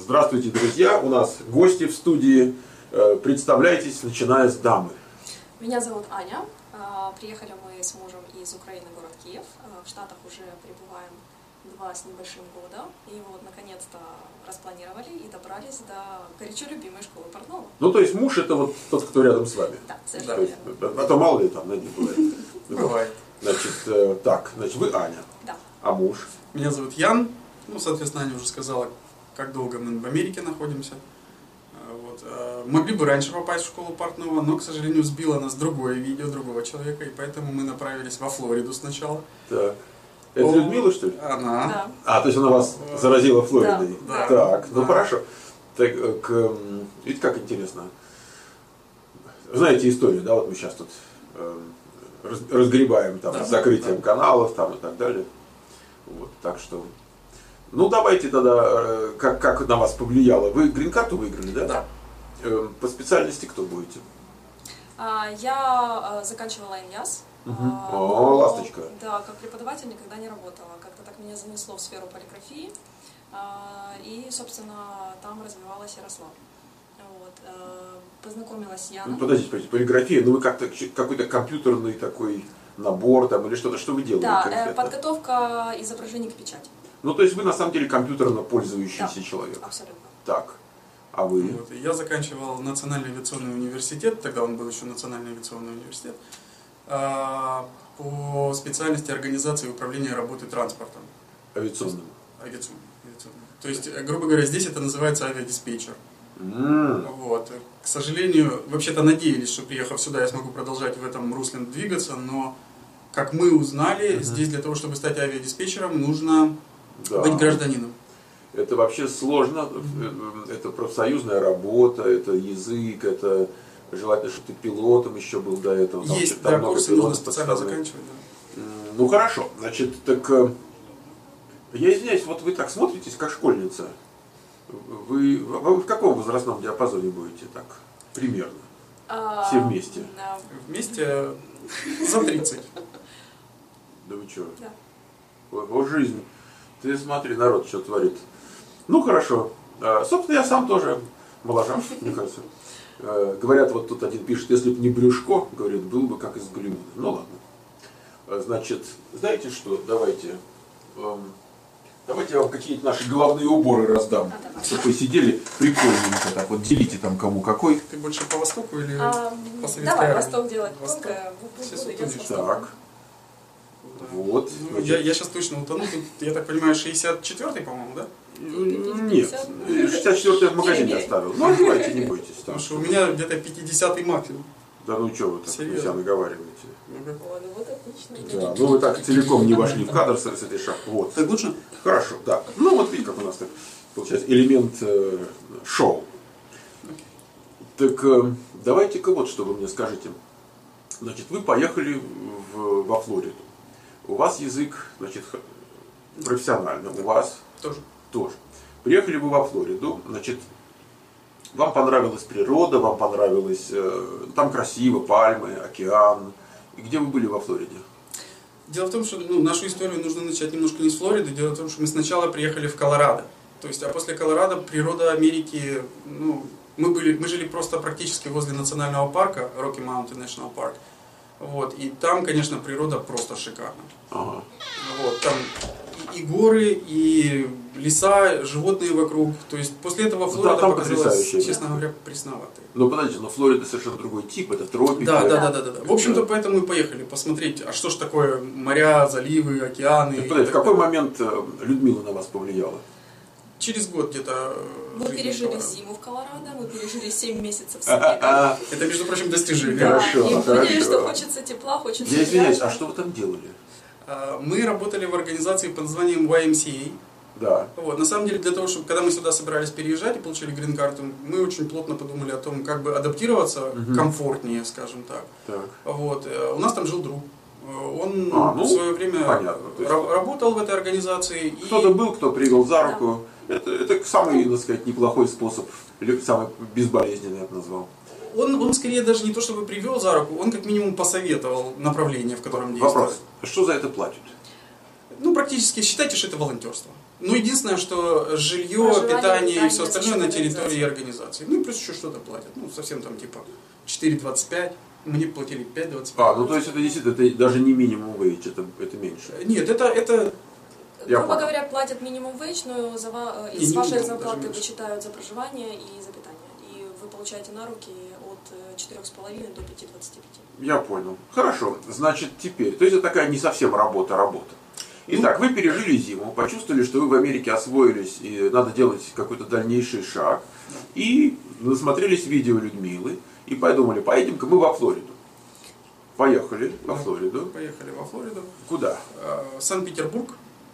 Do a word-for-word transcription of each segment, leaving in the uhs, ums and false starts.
Здравствуйте, друзья! У нас гости в студии. Представляйтесь, начиная с дамы. Меня зовут Аня. Приехали мы с мужем из Украины, город Киев. В Штатах уже пребываем два с небольшим года. И вот, наконец-то, распланировали и добрались до горячо любимой школы портного. Ну, то есть муж это вот тот, кто рядом с вами? Да, совершенно верно. А то мало ли там, на не бывает. Бывает. Значит, так, значит, вы Аня. Да. А муж? Меня зовут Ян. Ну, соответственно, Аня уже сказала, как долго мы в Америке находимся. Вот. Могли бы раньше попасть в школу портного, но, к сожалению, сбило нас другое видео другого человека, и поэтому мы направились во Флориду сначала. Так. Это О, Людмила, что ли? Она. Да. А, то есть она вас заразила Флоридой? Да. Так, ну да. хорошо. Так, к, видите, как интересно. Знаете историю, да, вот мы сейчас тут э, раз, разгребаем там, да, с закрытием да. каналов там, и так далее. Вот, так что... Ну, давайте тогда, как, как на вас повлияло. Вы грин-карту выиграли, да? Да. По специальности кто будете? Я заканчивала ИНЯС. Угу. О, ласточка. Да, как преподаватель никогда не работала. Как-то так меня занесло в сферу полиграфии. И, собственно, там развивалась и росла. Вот. Познакомилась с Яном. Ну, подождите, подождите, полиграфия, ну вы как-то какой-то компьютерный такой набор там или что-то, что вы делаете? Да, конкретно? подготовка изображений к печати. Ну, то есть вы на самом деле компьютерно пользующийся да, человек. Абсолютно. Так. А вы? Вот. Я заканчивал Национальный авиационный университет, тогда он был еще Национальный авиационный университет, по специальности организации и управления работы транспортом. Авиационным? Авиационным. авиационным. То есть, грубо говоря, здесь это называется авиадиспетчер. Mm. Вот. К сожалению, вообще-то надеялись, что приехав сюда, я смогу продолжать в этом русле двигаться, но, как мы узнали, mm-hmm. здесь для того, чтобы стать авиадиспетчером, нужно да. быть гражданином. Это вообще сложно, mm-hmm. это профсоюзная работа, это язык, это желательно, чтобы ты пилотом еще был до этого. Там, Есть, там да, много курсы нужно специально заканчивать. Да. Ну хорошо, значит, так я извиняюсь, вот вы так смотритесь, как школьница. Вы, вы в каком возрастном диапазоне будете так, примерно? А, все вместе? Да. Вместе за тридцать. Да вы что? Да. Вот, вот жизнь. Ты смотри, народ что творит. Ну хорошо. А, собственно, я сам тоже моложав, мне кажется. А, говорят, вот тут один пишет, если бы не брюшко, говорит, был бы как из Голливуда. Ну ладно. А, значит, знаете что, давайте... Эм, Давайте я вам какие-то наши головные уборы раздам, а, чтобы вы сидели прикольненько, так вот делите там кому какой. Ты больше по востоку или а, по советской Давай армии? восток делать. Восток. Так. Да. Вот. Ну, я, я сейчас точно утону. Тут, я так понимаю, шестьдесят четвёртый, по-моему, да? Нет, шестьдесят четвёртый я в магазине оставил. Ну, давайте, не бойтесь. Потому что у меня где-то пятидесятый максимум. Да ну что вы так себя наговариваете? О, ну вот отлично. Да, ну вы так целиком не вошли в кадр с, с этой шапкой. Вот. Так лучше? Хорошо, да. Ну вот видите, как у нас так получается элемент э, шоу. Так э, давайте-ка вот что вы мне скажите. Значит, вы поехали в, во Флориду. У вас язык, значит, профессиональный. У вас тоже. тоже. Приехали вы во Флориду, значит, вам понравилась природа, вам понравилось, э, там красиво, пальмы, океан. И где вы были во Флориде? Дело в том, что ну, нашу историю нужно начать немножко не с Флориды. Дело в том, что мы сначала приехали в Колорадо. То есть, а после Колорадо природа Америки, ну, мы, были, мы жили просто практически возле национального парка, Rocky Mountain National Park. Вот, и там, конечно, природа просто шикарна. Ага. Вот, там и, и горы, и леса, животные вокруг. То есть после этого Флорида да, показалась, честно говоря, пресноватой. Ну подождите, но Флорида совершенно другой тип, это тропики. Да, да, да, да, да, да. В общем-то, поэтому и поехали посмотреть, а что ж такое моря, заливы, океаны. Так, подождите, в какой момент Людмила на вас повлияла? Через год где-то. Мы пережили зиму в Колорадо, мы пережили семь месяцев снега. Это, между прочим, достижение. Хорошо, и хорошо. поняли, что хочется тепла, хочется... Я извиняюсь, а что вы там делали? Мы работали в организации под названием уай эм си эй. Да. Вот. На самом деле, для того, чтобы, когда мы сюда собирались переезжать и получили грин-карту, мы очень плотно подумали о том, как бы адаптироваться угу. комфортнее, скажем так. Так. Вот. У нас там жил друг. Он а, ну, в свое время понятно, есть... работал в этой организации. Кто-то и... был, кто привел за руку. Да. Это, это самый, так сказать, неплохой способ, самый безболезненный, я бы назвал. Он, он скорее даже не то чтобы привел за руку, он как минимум посоветовал направление, в котором действовать. Вопрос, что за это платят? Ну, практически считайте, что это волонтерство. Ну, единственное, что жилье, Проживание, питание и питание, все за остальное счет на территории организации. организации. Ну, и плюс еще что-то платят. Ну, совсем там типа четыре двадцать пять. Мне платили пять двадцать пять. А, ну то есть это действительно это даже не минимум wage, это, это меньше. Нет, это, это Я Грубо понял. говоря, платят минимум вейдж, но за, ва- Не, из не вашей минимум, зарплаты даже меньше. вычитают за проживание и за питание. И вы получаете на руки от четырёх с половиной до пяти двадцати пяти. Я понял. Хорошо. Значит, теперь, то есть это такая не совсем работа-работа. Итак, вы пережили зиму, почувствовали, что вы в Америке освоились и надо делать какой-то дальнейший шаг. И насмотрелись видео Людмилы и подумали, поедем-ка мы во Флориду. Поехали во Флориду. Поехали во Флориду. Куда? Э, Санкт-Петербург.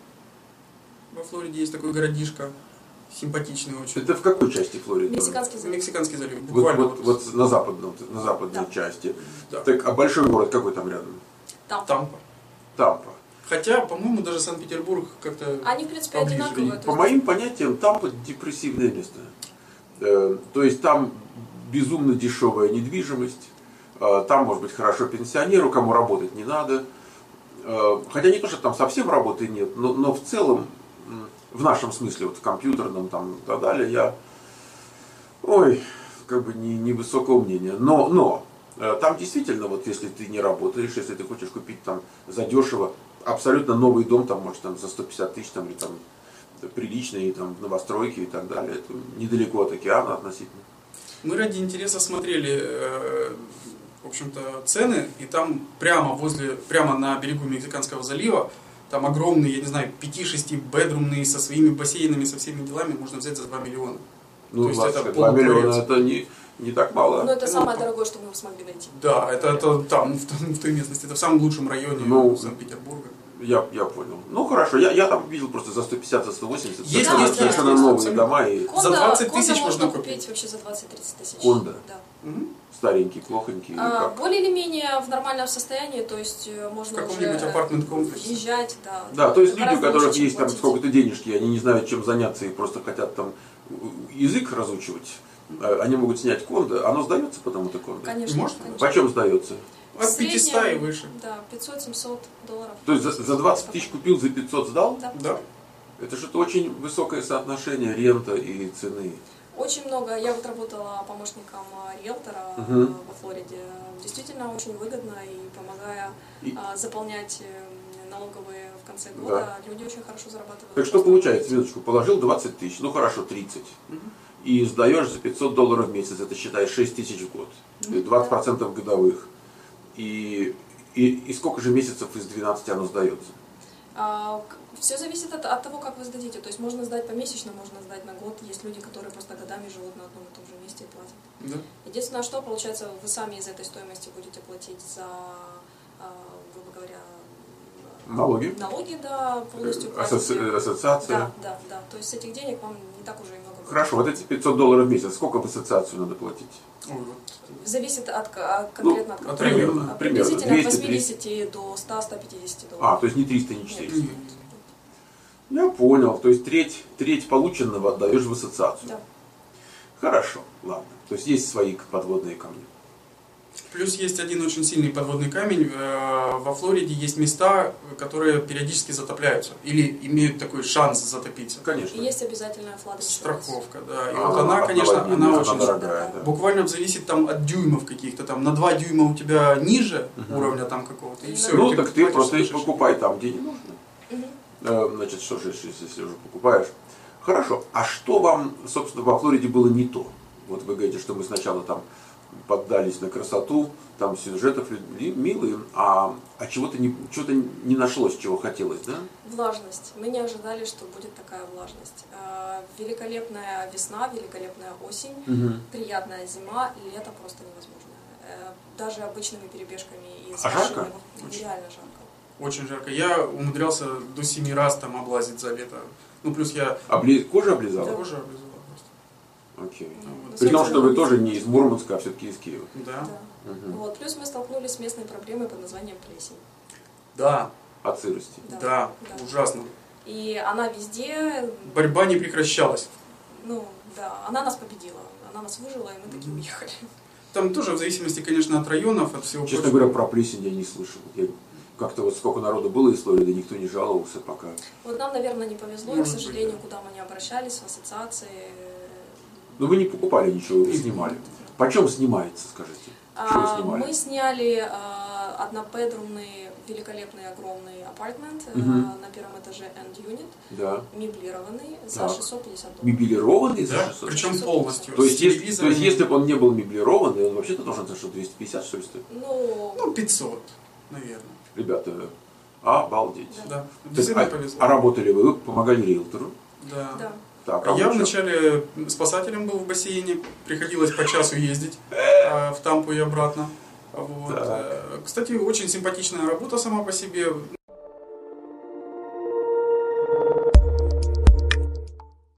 Во Флориде есть такой городишко. Симпатичный очень. Это в какой части Флориды? Мексиканский залив. Мексиканский залив. Вот, Буквально вот, вот на западном, на западной Да. части. Да. Так, а большой город какой там рядом? Там. Тампа. Тампа. Хотя, по-моему, даже Санкт-Петербург как-то... Они, в принципе, Поближе. одинаковые. то По есть- моим понятиям, Тампа депрессивное место. Э, То есть там безумно дешевая недвижимость, э, там может быть хорошо пенсионеру, кому работать не надо. Э, Хотя не то, что там совсем работы нет, но, но в целом, м, в нашем смысле, вот в компьютерном там, и так далее, я, ой, как бы не, не высокого мнения. Но, но э, там действительно, вот если ты не работаешь, если ты хочешь купить там задешево, абсолютно новый дом, там, может, там, за сто пятьдесят тысяч, там, или там приличные там, новостройки и так далее. Это недалеко от океана относительно. Мы ради интереса смотрели, э, в общем-то, цены, и там прямо возле, прямо на берегу Мексиканского залива, там огромные, я не знаю, пяти-шести бедрумные со своими бассейнами, со всеми делами можно взять за два миллиона. Ну, То есть двадцать, это два миллиона полудворец. это не, не так мало. Но это Ну, самое по- дорогое, что мы смогли найти. Да, это, это там, в, том- в той местности, это в самом лучшем районе Ну, Санкт-Петербурга. Я, я понял. Ну хорошо, я, я там видел просто за сто пятьдесят, за сто восемьдесят. Есть, совершенно, есть, совершенно есть, новые абсолютно. дома и Кондо- За двадцать кондо тысяч можно можно купить купить. вообще за двадцать-тридцать тысяч. Кондо. Да. Мгм. старенькие, плохонькие. А, как. более или менее в нормальном состоянии, то есть э, В можно каком-нибудь уже апартмент-комплексе. въезжать, да. Да, то есть люди, у Гораздо которых лучше, чем есть там платить. сколько-то денежки, они не знают, чем заняться и просто хотят там язык разучивать, э, они могут снять кондо. Оно сдается потому-то кондо? Конечно, Может, конечно. Почем сдается? От В среднем, пятисот и выше. Да, пятьсот-семьсот долларов. То есть за, за двадцать тысяч купил, за пятьсот сдал? Да. Да. Это что-то очень высокое соотношение рента и цены. Очень много. Я вот работала помощником э, риэлтора э, Мгм. во Флориде. Действительно очень выгодно, и помогая И- э, заполнять э, налоговые в конце года, люди очень хорошо зарабатывают. Так что получается, минуточку, положил двадцать тысяч, ну хорошо, тридцать. И сдаешь за пятьсот долларов в месяц, это считай шесть тысяч в год. И двадцать процентов годовых. И, и, и сколько же месяцев из двенадцати оно сдается? Все зависит от, от того, как вы сдадите. То есть можно сдать помесячно, можно сдать на год. Есть люди, которые просто годами живут на одном и том же месте и платят. Да. Единственное, что получается, вы сами из этой стоимости будете платить за, а, грубо говоря, Налоги? налоги, да, полностью Э, асоци- платите. Ассоциация? Да, да, да. То есть с этих денег вам не так уже и много будет. Хорошо, вот эти пятьсот долларов в месяц, сколько в ассоциацию надо платить? Ой, вот. Зависит от, ко- от конкретно Ну, от от компании. района, А примерно. Приблизительно от двести, восьмидесяти до ста-ста пятидесяти А, долларов. то есть не триста, не четыреста. Нет. Я понял, то есть треть, треть полученного отдаешь в ассоциацию. Да. Хорошо, ладно. То есть есть свои подводные камни. Плюс есть один очень сильный подводный камень. Э, Во Флориде есть места, которые периодически затопляются. Или имеют такой шанс затопиться. Конечно. И есть обязательная флаг иншуранс. Страховка, да. И А, вот она, от конечно, наводнения, она она очень дорогая, да. буквально зависит там от дюймов каких-то. Там на два дюйма у тебя ниже Мгм. уровня там какого-то. И Ну, все. Ну, так ты просто их покупай там, где не нужно. Мгм. Э, Значит, что же, если, если уже покупаешь. Хорошо, а что вам, собственно, во Флориде было не то? Вот вы говорите, что мы сначала там поддались на красоту, там сюжетов ли- милые, а, а чего-то не, чего-то не нашлось, чего хотелось, да? Влажность. Мы не ожидали, что будет такая влажность. Э, Великолепная весна, великолепная осень, Мгм. приятная зима, лето просто невозможно. Э, Даже обычными перебежками из А жарко? машины нереально жарко. Очень жарко. Я умудрялся до семи раз там облазить за лето. Ну, плюс я Обли- Кожа облизала? кожу облизывал просто. Окей. Ну, вот. При том, что вы Собственно, тоже не из Мурманска, а все-таки из Киева. Да. Да. Мгм. Вот. Плюс мы столкнулись с местной проблемой под названием плесень. Да. От сырости. Да, Да. да. Ужасно. И она везде, Борьба не прекращалась. ну да, она нас победила. Она нас выжила, и мы такие уехали. Там тоже в зависимости, конечно, от районов, от всего Честно прочего. говоря, про плесень я не слышал. Я как-то вот сколько народу было из Флориды, никто не жаловался пока. Вот нам, наверное, не повезло, и, к сожалению, куда мы не обращались, в ассоциации. Но вы не покупали ничего, вы снимали. Почем снимается, скажите? Что вы А, снимали? мы сняли а, однопедрумный, великолепный, огромный апартмент Угу. а, на первом этаже End Unit, Да. меблированный за Так. шестьсот пятьдесят долларов. Мебелированный за Да, шестьсот? причем полностью. То есть, с если, то телевизором. есть, если бы он не был меблированный, он вообще-то должен за что, двести пятьдесят, что ли, стоит? Ну, Ну, пятьсот, наверное. Ребята, обалдеть. Да, Так, действительно а, повезло. а работали вы, вы помогали риэлтору? Да. да. Так, Я вы что? вначале спасателем был в бассейне, приходилось по часу ездить а, в Тампу и обратно. Вот. Так. Э, Кстати, очень симпатичная работа сама по себе.